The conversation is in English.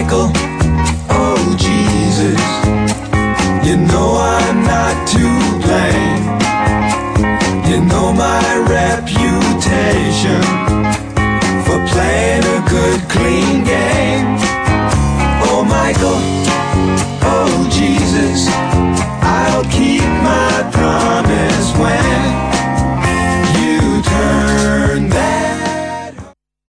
uncle. Oh Jesus, you know I'm not to blame. You know my reputation.